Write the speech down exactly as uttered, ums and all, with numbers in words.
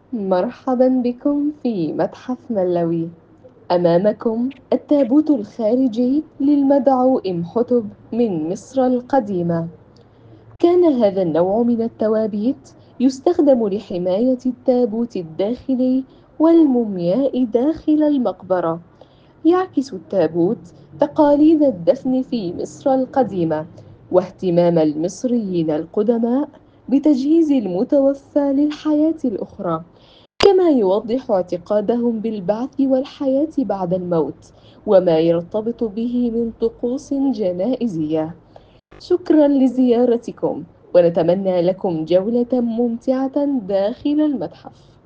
مرحبا بكم في متحف ملوي. أمامكم التابوت الخارجي للمدعو إمحتب من مصر القديمة. كان هذا النوع من التوابيت يستخدم لحماية التابوت الداخلي والمومياء داخل المقبرة. يعكس التابوت تقاليد الدفن في مصر القديمة، واهتمام المصريين القدماء بتجهيز المتوفى للحياة الأخرى، كما يوضح اعتقادهم بالبعث والحياة بعد الموت وما يرتبط به من طقوس جنائزية. شكرا لزيارتكم، ونتمنى لكم جولة ممتعة داخل المتحف.